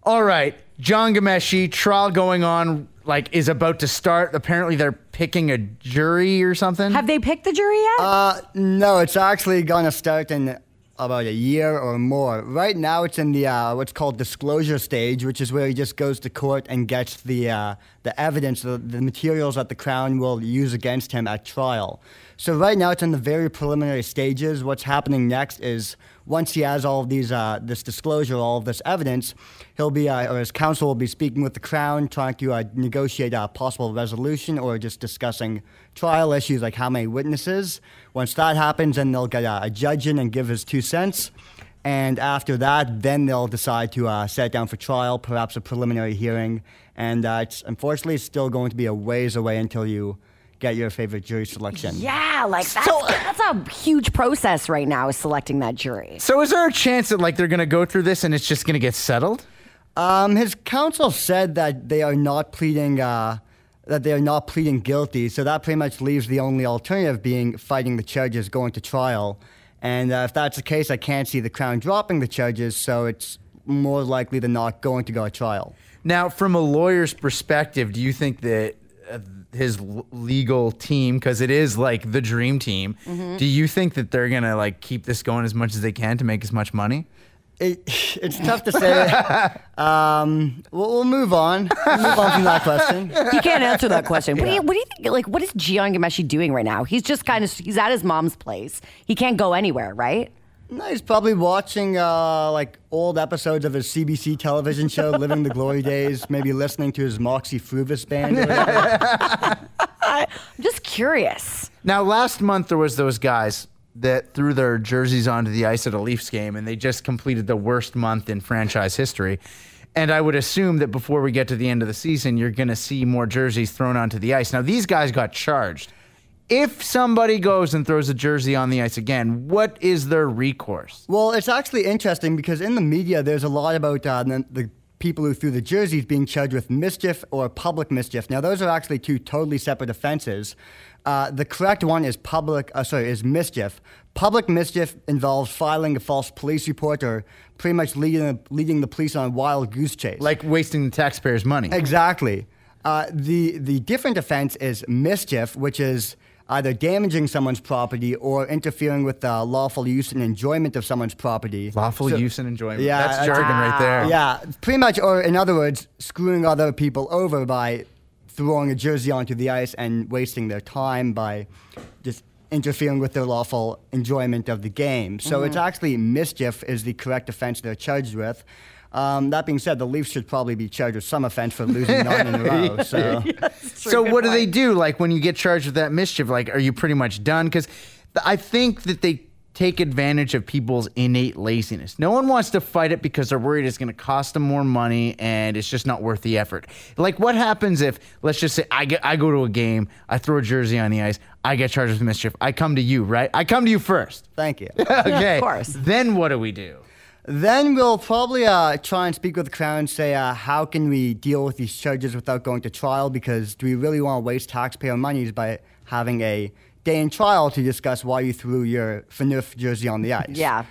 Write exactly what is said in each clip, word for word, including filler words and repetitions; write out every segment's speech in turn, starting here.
All right, Jian Ghomeshi, trial going on, like, is about to start. Apparently, they're picking a jury or something. Have they picked the jury yet? Uh, no, it's actually going to start in about a year or more. Right now, it's in the uh, what's called disclosure stage, which is where he just goes to court and gets the uh, the evidence, the, the materials that the Crown will use against him at trial. So right now, it's in the very preliminary stages. What's happening next is once he has all of these, uh, this disclosure, all of this evidence, he'll be, uh, or his counsel will be speaking with the Crown, trying to uh, negotiate a possible resolution or just discussing trial issues like how many witnesses. Once that happens, then they'll get a, a judge in and give his two cents. And after that, then they'll decide to uh, set it down for trial, perhaps a preliminary hearing. And uh, it's unfortunately still going to be a ways away until you get your favorite jury selection. Yeah, like that's, So- that's a huge process right now, is selecting that jury. So is there a chance that, like, they're going to go through this and it's just going to get settled? Um, his counsel said that they are not pleading uh, that they are not pleading guilty, so that pretty much leaves the only alternative being fighting the charges, going to trial. And uh, if that's the case, I can't see the Crown dropping the charges, so it's more likely than not going to go to trial. Now, from a lawyer's perspective, do you think that uh, his l- legal team, because it is like the dream team, Mm-hmm. do you think that they're going to, like, keep this going as much as they can to make as much money? It, it's tough to say. um, we'll, we'll move on. We'll move on from that question. He can't answer that question. What do you what do you think? Like, what is Jian Ghomeshi doing right now? He's just kind of he's at his mom's place. He can't go anywhere, right? No, he's probably watching uh, like old episodes of his C B C television show, Living the Glory Days. Maybe listening to his Moxie Fruvis band. Or whatever. I'm just curious. Now, last month there was those guys that threw their jerseys onto the ice at a Leafs game, and they just completed the worst month in franchise history. And I would assume that before we get to the end of the season, you're going to see more jerseys thrown onto the ice. Now, these guys got charged. If somebody goes and throws a jersey on the ice again, what is their recourse? Well, it's actually interesting because in the media, there's a lot about uh, the, the people who threw the jerseys being charged with mischief or public mischief. Now, those are actually two totally separate offenses. Uh, the correct one is public. Uh, sorry, is mischief. Public mischief involves filing a false police report or pretty much leading leading the police on a wild goose chase. Like wasting the taxpayers' money. Exactly. Uh, the the different offense is mischief, which is either damaging someone's property or interfering with the lawful use and enjoyment of someone's property. Lawful So- use and enjoyment. Yeah, That's that's- jargon right there. Yeah, pretty much, or in other words, screwing other people over by throwing a jersey onto the ice and wasting their time by just interfering with their lawful enjoyment of the game. So Mm-hmm. it's actually mischief is the correct offense they're charged with. Um, that being said, the Leafs should probably be charged with some offense for losing nine in a row. So. So what do they do? Like, when you get charged with that mischief, like, are you pretty much done? Because I think that they take advantage of people's innate laziness. No one wants to fight it because they're worried it's going to cost them more money and it's just not worth the effort. Like, what happens if, let's just say, I get, I go to a game, I throw a jersey on the ice, I get charged with mischief. I come to you, right? I come to you first. Thank you. Okay. of course. Then what do we do? Then we'll probably uh, try and speak with the Crown and say, uh, how can we deal with these charges without going to trial? Because do we really want to waste taxpayer monies by having a day in trial to discuss why you threw your Fanuf jersey on the ice? Yeah.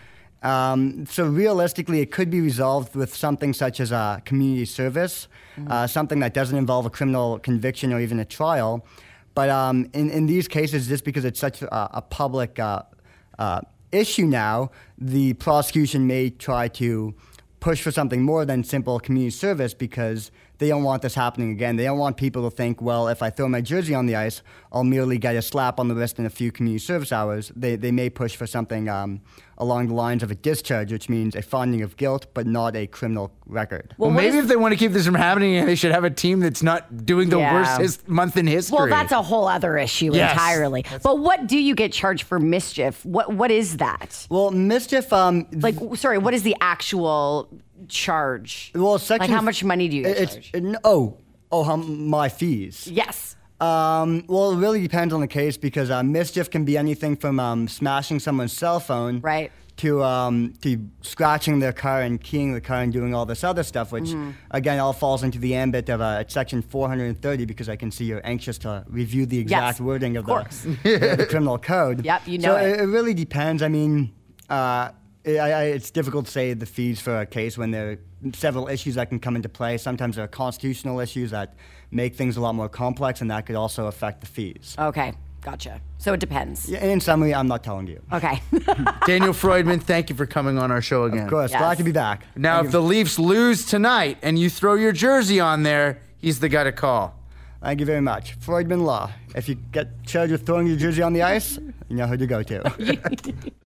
Um, so realistically, it could be resolved with something such as a community service, uh, something that doesn't involve a criminal conviction or even a trial. But um, in, in these cases, just because it's such a, a public uh, uh, issue now, the prosecution may try to push for something more than simple community service because they don't want this happening again. They don't want people to think, well, if I throw my jersey on the ice, I'll merely get a slap on the wrist and a few community service hours. They they may push for something um, along the lines of a discharge, which means a finding of guilt, but not a criminal record. Well, Well, what maybe is- if they want to keep this from happening, they should have a team that's not doing the Yeah. worst his- month in history. Well, that's a whole other issue Yes. entirely. But what do you get charged for mischief? What What is that? Well, mischief. Um, Like, sorry, what is the actual charge? well, section. like, how much money do you get It's, charged? it- oh, oh, how, my fees. Yes. Um, well, it really depends on the case because uh, mischief can be anything from um, smashing someone's cell phone Right. to um, to scratching their car and keying the car and doing all this other stuff, which Mm-hmm. again all falls into the ambit of uh, section four hundred thirty because I can see you're anxious to review the exact Yes, wording of, of course. the, the, the criminal code. Yep, you so know it. it. it really depends. I mean, uh, I, I, it's difficult to say the fees for a case when there are several issues that can come into play. Sometimes there are constitutional issues that make things a lot more complex, and that could also affect the fees. Okay, gotcha. So it depends. Yeah, in summary, I'm not telling you. Okay. Daniel Freudman, thank you for coming on our show again. Of course, Yes. glad to be back. Now, Thank if you. the Leafs lose tonight and you throw your jersey on there, he's the guy to call. Thank you very much. Freudman Law. If you get charged with throwing your jersey on the ice, you know who to go to.